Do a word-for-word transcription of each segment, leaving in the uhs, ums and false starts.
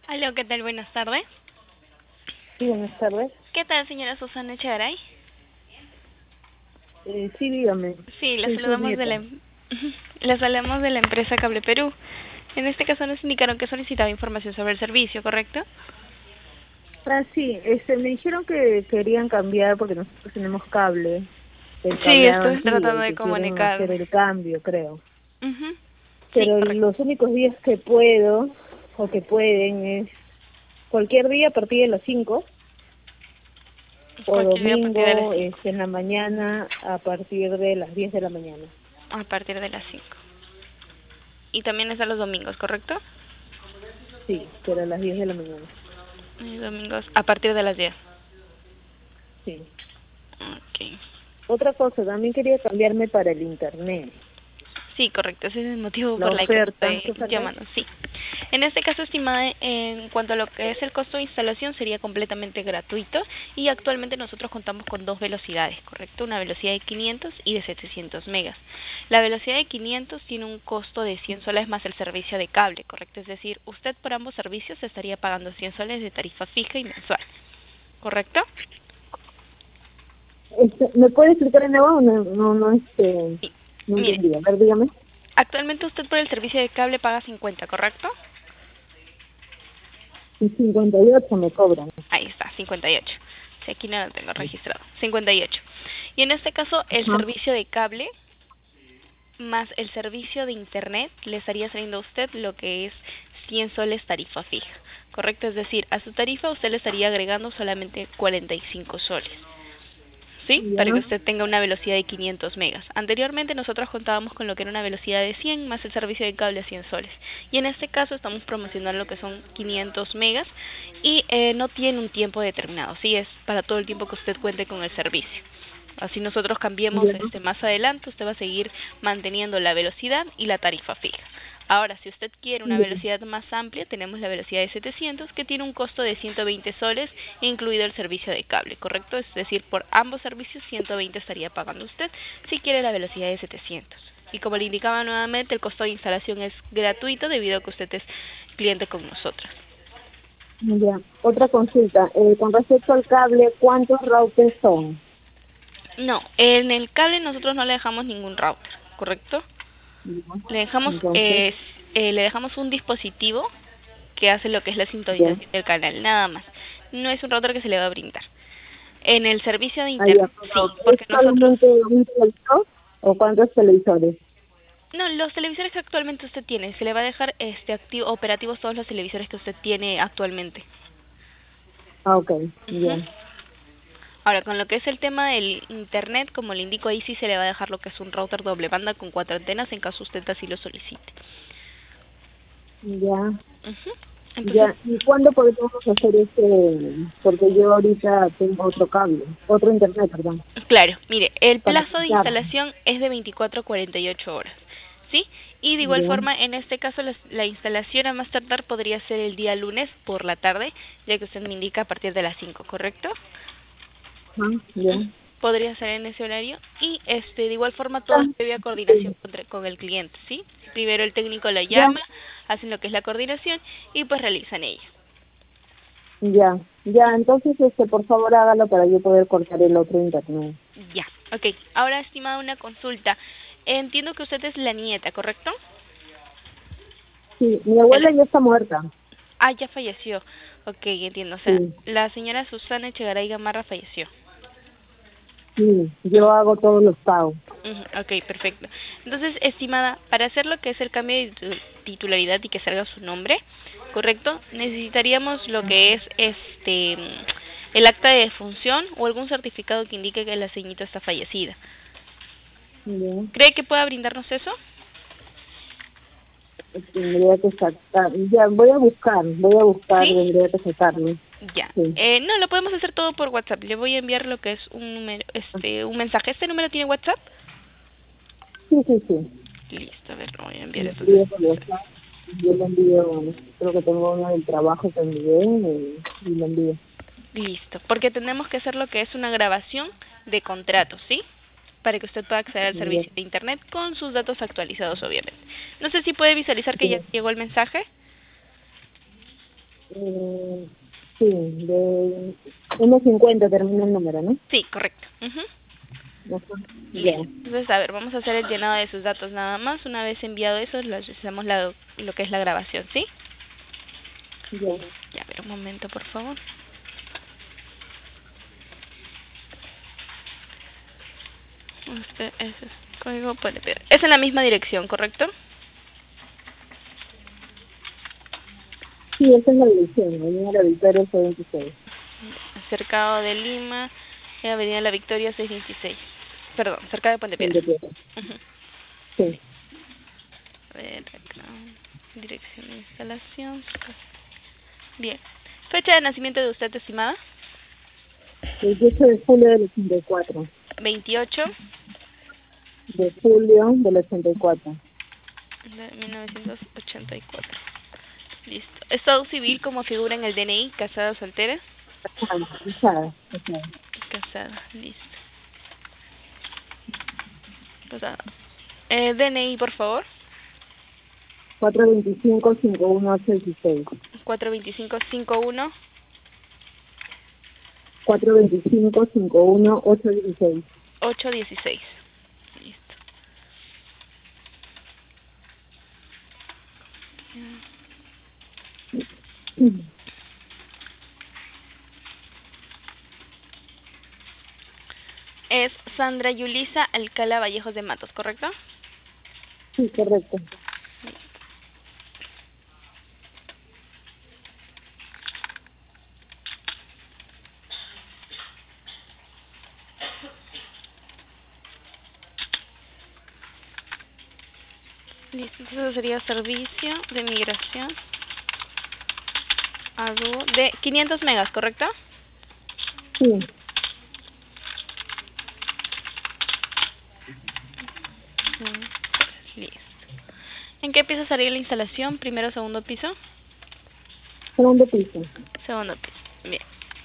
Aló, ¿qué tal? Buenas tardes. Sí, buenas tardes. ¿Qué tal, señora Susana Echegaray? Eh, sí, dígame. Sí, la Soy su saludamos de nieta. la, em- la saludamos de la empresa Cable Perú. En este caso nos indicaron que solicitaba información sobre el servicio, ¿correcto? Ah, sí, este, me dijeron que querían cambiar porque nosotros tenemos cable, el Sí, cableado estoy antiguo, tratando y de que quieren hacer comunicarme. el cambio, creo. Ujú. Sí, Pero correcto. los únicos días que puedo, o que pueden, es cualquier día a partir de las cinco, o Cualquier día a partir de las domingo, cinco. este, en la mañana, a partir de las diez de la mañana. A partir de las cinco. Y también es a los domingos, ¿correcto? Sí, pero a las diez de la mañana. Y domingos a partir de las diez. Sí. Ok. Otra cosa, también quería cambiarme para el internet. Sí, correcto, ese es el motivo La por el que oferta, ¿qué estoy oferta es? llamando, sí. En este caso, estimada, en cuanto a lo que es el costo de instalación, sería completamente gratuito y actualmente nosotros contamos con dos velocidades, ¿correcto? Una velocidad de quinientos y de setecientos megas. La velocidad de quinientos tiene un costo de cien soles más el servicio de cable, ¿correcto? Es decir, usted por ambos servicios estaría pagando cien soles de tarifa fija y mensual, ¿correcto? Este, ¿me puede explicar de nuevo? No, no, no, este, Sí. no Mire, entendí. A ver, dígame. actualmente usted por el servicio de cable paga cincuenta, ¿correcto? Y cincuenta y ocho me cobran. Ahí está, cincuenta y ocho. Sí, aquí no lo tengo registrado. cincuenta y ocho. Y en este caso, el Ajá. servicio de cable más el servicio de internet le estaría saliendo a usted lo que es cien soles tarifa fija. ¿Correcto? Es decir, a su tarifa usted le estaría agregando solamente cuarenta y cinco soles. ¿Sí? Ya. Para que usted tenga una velocidad de quinientos megas. Anteriormente nosotros contábamos con lo que era una velocidad de cien más el servicio de cable a cien soles. Y en este caso estamos promocionando lo que son quinientos megas y eh, no tiene un tiempo determinado, ¿sí? Es para todo el tiempo que usted cuente con el servicio. Así nosotros cambiemos Ya. este más adelante, usted va a seguir manteniendo la velocidad y la tarifa fija. Ahora, si usted quiere una Ya. velocidad más amplia, tenemos la velocidad de setecientos, que tiene un costo de ciento veinte soles, incluido el servicio de cable, ¿correcto? Es decir, por ambos servicios, ciento veinte estaría pagando usted si quiere la velocidad de setecientos. Y como le indicaba nuevamente, el costo de instalación es gratuito debido a que usted es cliente con nosotros. Ya. Otra consulta. Eh, con respecto al cable, ¿cuántos routers son? No, en el cable nosotros no le dejamos ningún router, ¿correcto? Ya. Le dejamos, Entonces, eh, eh, le dejamos un dispositivo que hace lo que es la ya. sintonización del canal, nada más. No es un router que se le va a brindar. En el servicio de Ah, ya, internet, sí, pero ¿es porque nosotros... solamente un televisor o cuántos televisores? No, los televisores que actualmente usted tiene, se le va a dejar este activo, operativos todos los televisores que usted tiene actualmente. Ah, ok. Ujú. Ya. Ahora, con lo que es el tema del internet, como le indico, ahí sí se le va a dejar lo que es un router doble banda con cuatro antenas en caso usted así lo solicite. Ya. Ujú. Entonces, Ya. ¿Y cuándo podemos hacer este? Porque yo ahorita tengo otro cable, otro internet, perdón, claro, mire, el para plazo de quitar. instalación es de veinticuatro a cuarenta y ocho horas, ¿sí? Y de igual Ya. forma, en este caso, la, la instalación a más tardar podría ser el día lunes por la tarde, ya que usted me indica a partir de las cinco, ¿correcto? Ajá, ya. Podría ser en ese horario y este de igual forma todo es Ya. previa coordinación Sí. contra- con el cliente, ¿sí? Primero el técnico la Ya. llama, hacen lo que es la coordinación y pues realizan ella. Ya, ya, entonces, este, por favor, hágalo para yo poder cortar el otro internet. Ya, ok. Ahora, estimada, una consulta. Entiendo que usted es la nieta, ¿correcto? Sí, mi De la- abuela ya está muerta. Ah, ya falleció. Ok, entiendo. O sea, Sí, la señora Susana Echegaray Gamarra falleció. sí, yo hago todos los pagos. Ujú, ok, perfecto. Entonces, estimada, para hacer lo que es el cambio de titu- titularidad y que salga su nombre, ¿correcto? Necesitaríamos lo que es este el acta de defunción o algún certificado que indique que la señorita está fallecida. Ya, ¿Cree que pueda brindarnos eso? tendría que sacar, ya, voy a buscar, voy a buscar, ¿Sí? tendría que sacarlo. Ya. Sí, Eh, no, lo podemos hacer todo por WhatsApp. Le voy a enviar lo que es un número, este, un mensaje. ¿Este número tiene WhatsApp? sí, sí, sí. Listo, a ver, lo voy a enviar Me entonces. envío por WhatsApp, yo le envío, creo que tengo uno del trabajo también, y, y lo envío. Listo, porque tenemos que hacer lo que es una grabación de contrato, ¿sí? Para que usted pueda acceder al Ya, servicio de Internet con sus datos actualizados, obviamente. No sé si puede visualizar que ya ya. llegó el mensaje. Eh, sí, de uno cincuenta termina el número, ¿no? Sí, correcto. Ujú. Ajá. Ya, Listo. Entonces, a ver, vamos a hacer el llenado de sus datos nada más. Una vez enviado eso, les hacemos la, lo que es la grabación, ¿sí? ya. Ya, a ver, un momento, por favor. Este, ese es código P L P. Es en la misma dirección, ¿correcto? Sí, esa es la dirección, Avenida La Victoria seiscientos veintiséis. Cercado de Lima, en Avenida La Victoria seiscientos veintiséis. Perdón, cerca de Puente Piedra. Puente Piedra. Ujú. Sí, A ver, acá. Dirección de instalación. Bien. Fecha de nacimiento de usted, estimada. veintiocho de julio del ochenta y cuatro. veintiocho De julio del ochenta y cuatro. de mil novecientos ochenta y cuatro. Listo. Estado civil como figura en el D N I, casada o soltera. Casada, casada, casada. Casada, listo. Casada. Eh, D N I, por favor. cuatro veinticinco cincuenta y uno ocho dieciséis. cuatro veinticinco cincuenta y uno. cuatro veinticinco cincuenta y uno ocho dieciséis. ocho dieciséis. Listo. Es Sandra Yulisa Alcala Vallejos de Matos, ¿correcto? Sí, correcto. Listo. Entonces sería servicio de migración a dúo de quinientos megas, ¿correcto? Sí, Mm, listo. ¿En qué piso sería la instalación? ¿Primero o segundo piso? segundo piso. Segundo piso. Bien.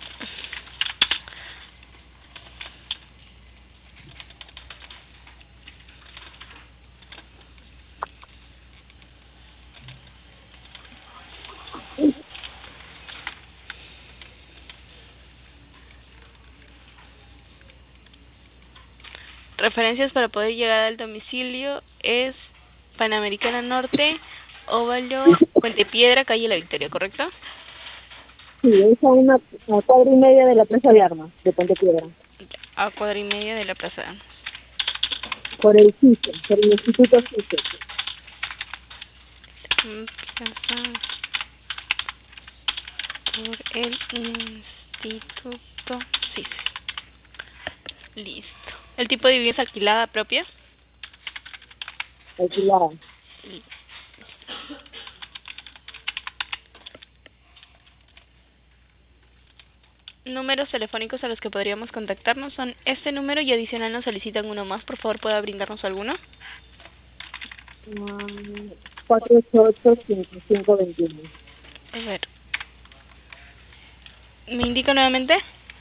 Referencias para poder llegar al domicilio es Panamericana Norte, Óvalo, Puente Piedra, calle La Victoria, ¿correcto? Sí, es a una a cuadra y media de la Plaza de Armas, de Puente Piedra. A cuadra y media de la plaza. Por el C I S E, por el Instituto C I S E. Mm, plaza por el Instituto C I S E. Listo. ¿El tipo de vivienda es alquilada propia? Alquilada. Números telefónicos a los que podríamos contactarnos son este número y adicional nos solicitan uno más. Por favor, ¿pueda brindarnos alguno? Um, cuatro ocho ocho cinco cinco dos uno. A ver. ¿Me indica nuevamente?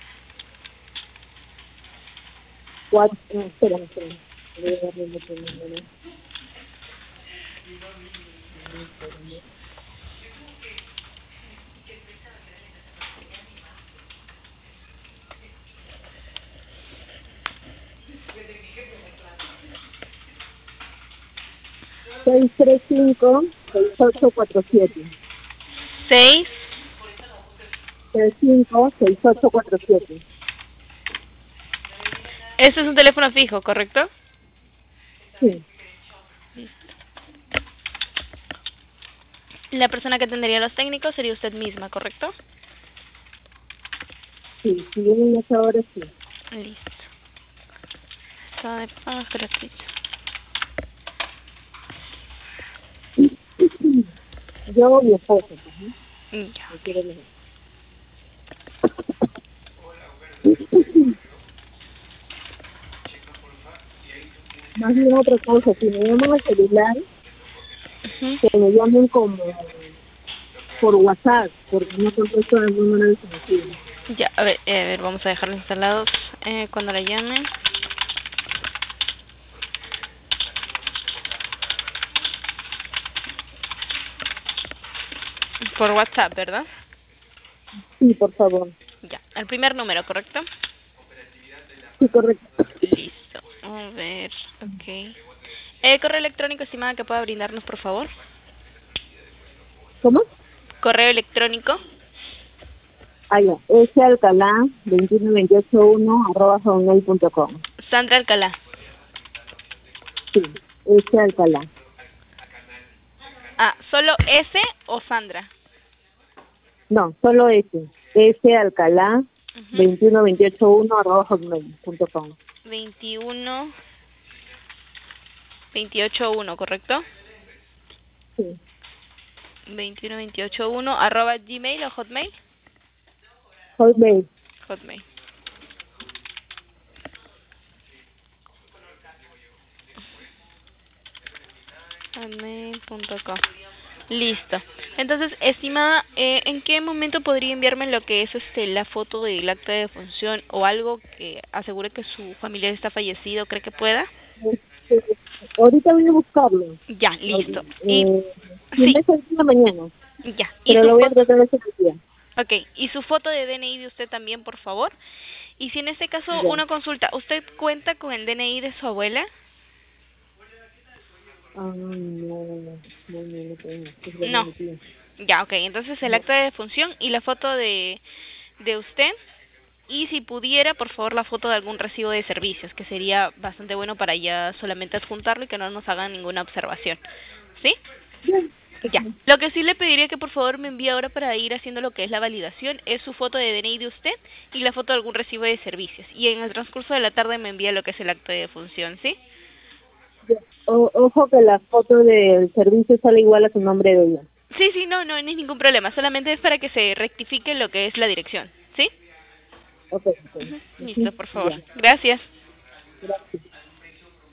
Cuatro, no, espérame, espérame. Voy a darle el otro número. seis tres cinco seis ocho cuatro siete. Seis. tres cinco seis ocho cuatro siete. Este es un teléfono fijo, ¿correcto? Sí, La persona que atendería a los técnicos sería usted misma, ¿correcto? sí, si vienen a esa hora, sí. Listo. Estado de pago gratuito. Yo o mi esposo, pues, ¿no? Ya. No quiero los dos. Más bien otra cosa, si me llaman al celular, Ujú. que me llamen como por WhatsApp, porque no contesto el número desconocido. Ya, a ver, eh, a ver, vamos a dejarlos instalados eh, cuando la llamen. Por WhatsApp, ¿verdad? Sí, por favor. Ya, el primer número, ¿correcto? Sí, correcto. Listo. A ver, ok. Eh, correo electrónico, estimada, que pueda brindarnos, por favor. ¿Cómo? Correo electrónico. Ah, ya. S Alcalá veintiuno veintiocho uno arroba hotmail punto com. Sandra Alcalá. Sí, S Alcalá. Ah, ¿solo S o Sandra? No, solo S. S Alcalá Ujú. veintiuno veintiocho uno arroba hotmail punto com. veintiuno veintiocho uno, ¿correcto? Sí. veintiuno veintiocho uno arroba gmail o hotmail. Hotmail. Hotmail. hotmail punto com. Listo. Entonces, estimada, eh, ¿en qué momento podría enviarme lo que es este la foto del acta de defunción o algo que asegure que su familiar está fallecido? ¿Cree que pueda? Este, ahorita voy a buscarlo. Ya, listo. Y Eh, si sí, me en la mañana, ya. Y pero su lo voy a foto, tratar de hacer el día. ok, y su foto de D N I de usted también, por favor. Y si en este caso Ya. una consulta, ¿usted cuenta con el D N I de su abuela? Ah, no, no, no, no tengo. Es verdad, No. mi tía. Ya, ok. Entonces el No. acta de defunción y la foto de de usted. Y si pudiera, por favor, la foto de algún recibo de servicios, que sería bastante bueno para ya solamente adjuntarlo y que no nos hagan ninguna observación. ¿Sí? Ya. Ya. Lo que sí le pediría que por favor me envíe ahora para ir haciendo lo que es la validación es su foto de D N I de usted y la foto de algún recibo de servicios. Y en el transcurso de la tarde me envía lo que es el acto de defunción, ¿sí? Ya. O, ojo que la foto del servicio sale igual a su nombre de ella. Sí, sí, no, no, no hay ningún problema. Solamente es para que se rectifique lo que es la dirección, ¿sí? Ok, ok. Ujú. Ujú. Listo, por favor. Ya. Gracias. Gracias.